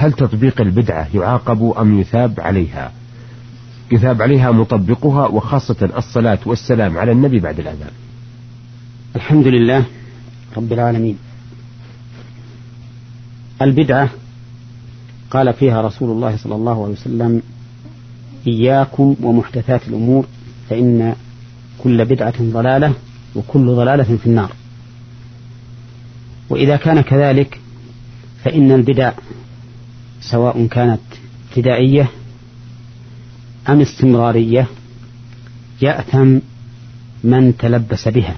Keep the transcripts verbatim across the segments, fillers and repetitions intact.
هل تطبيق البدعة يعاقب أم يثاب عليها؟ يثاب عليها مطبقها، وخاصة الصلاة والسلام على النبي بعد الأذان. الحمد لله رب العالمين. البدعة قال فيها رسول الله صلى الله عليه وسلم: إياكم ومحدثات الأمور فإن كل بدعة ضلالة وكل ضلالة في النار. وإذا كان كذلك فإن البدع سواء كانت ابتدائية أم استمرارية يأثم من تلبس بها،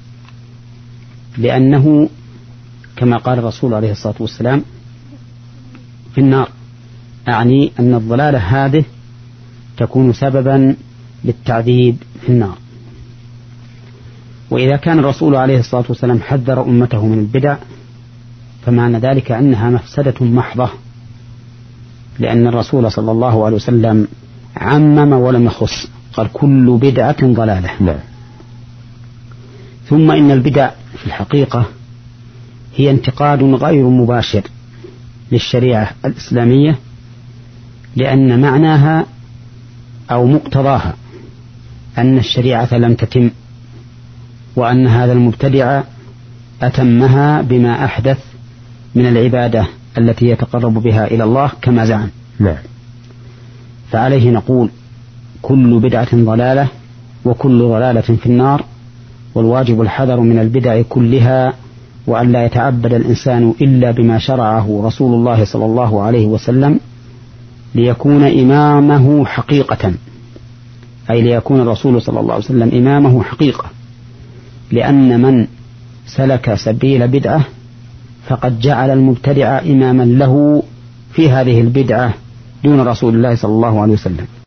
لأنه كما قال الرسول عليه الصلاة والسلام في النار، أعني أن الضلالة هذه تكون سببا للتعذيب في النار. وإذا كان الرسول عليه الصلاة والسلام حذر أمته من البدع فمعنى ذلك أنها مفسدة محضة، لأن الرسول صلى الله عليه وسلم عمم ولم يخص، قال كل بدعة ضلالة. لا. ثم إن البدع في الحقيقة هي انتقاد غير مباشر للشريعة الإسلامية، لأن معناها أو مقتضاها أن الشريعة لم تتم، وأن هذا المبتدع أتمها بما أحدث من العبادة التي يتقرب بها إلى الله كما زعم. نعم. فعليه نقول كل بدعة ضلالة وكل ضلالة في النار، والواجب الحذر من البدع كلها، وأن لا يتعبد الإنسان إلا بما شرعه رسول الله صلى الله عليه وسلم ليكون إمامه حقيقة، أي ليكون الرسول صلى الله عليه وسلم إمامه حقيقة، لأن من سلك سبيل بدعة فقد جعل المبتدع إماما له في هذه البدعة دون رسول الله صلى الله عليه وسلم.